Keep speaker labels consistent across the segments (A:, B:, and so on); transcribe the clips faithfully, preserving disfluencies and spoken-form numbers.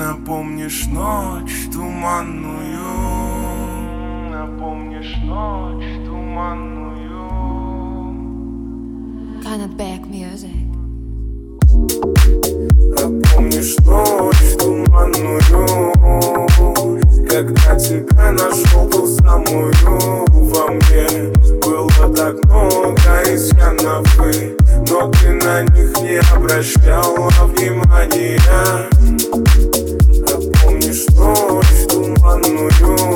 A: Напомнишь ночь туманную, напомнишь ночь туманную.
B: Cannot back music.
A: Напомнишь ночь туманную, когда тебя нашел ту самую во мне. Было так много изъянов, но ты на них не обращала внимания. Напомнишь ночь туманную,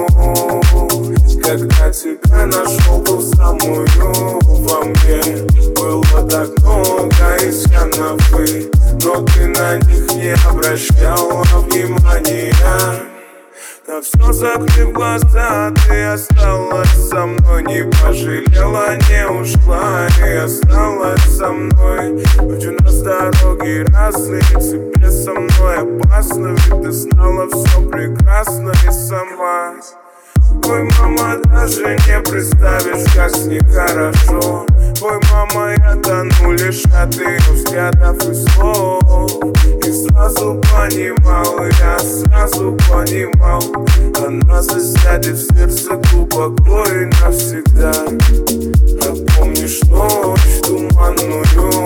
A: когда тебя нашел ту самую во мне. Было так много изъянов, но ты на них не обращала внимания. На все закрыв глаза, ты осталась со мной. Не пожалела, не ушла и осталась со мной. Ведь у нас дороги разные, тебе со мной опасно. Ведь ты знала все прекрасно и сама. Ой, мама, даже не представишь, как с ней хорошо. Ой, мама, я тону лишь от ее взглядов и слов. И сразу понимал, я сразу понимал, она засядет в сердце глубоко и навсегда. Напомнишь ночь туманную,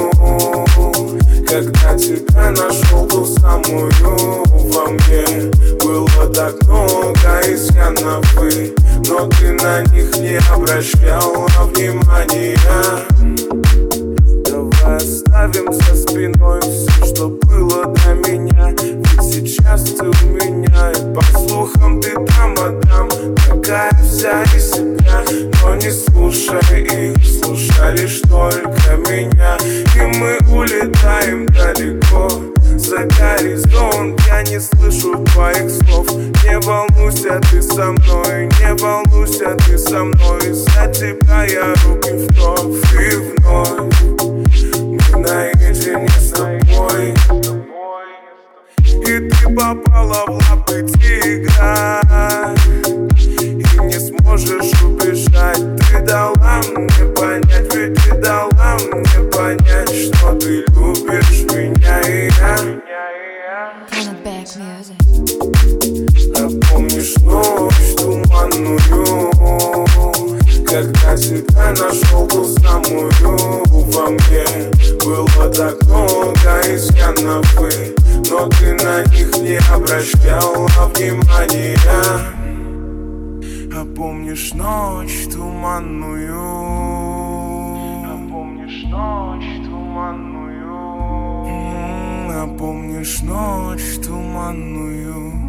A: когда тебя нашел ту самую во мне. Было так много изъянов, но ты на них не обращала внимания. Давай оставим за спиной все, что было до меня. Ведь сейчас ты у меня, и по слухам ты там, а там такая вся из себя. Но не слушай их, слушай лишь только меня. И мы улетаем далеко за горизонт. Я не слышу твоих слов. Не волнуйся, ты со мной, не волнуйся, ты со мной. За тебя я руки вновь и вновь. Мы наедине с тобой, и ты попала в лапы тигра, и не сможешь убежать. Ты дала мне понять, ведь ты дала мне понять, что ты любишь меня и я.
B: Cannot back music.
A: Напомнишь ночь туманную, когда тебя нашел ту самую во мне. Было так много изъянов, но ты на них не обращала внимания. А помнишь ночь туманную, а помнишь ночь туманную, а помнишь ночь туманную.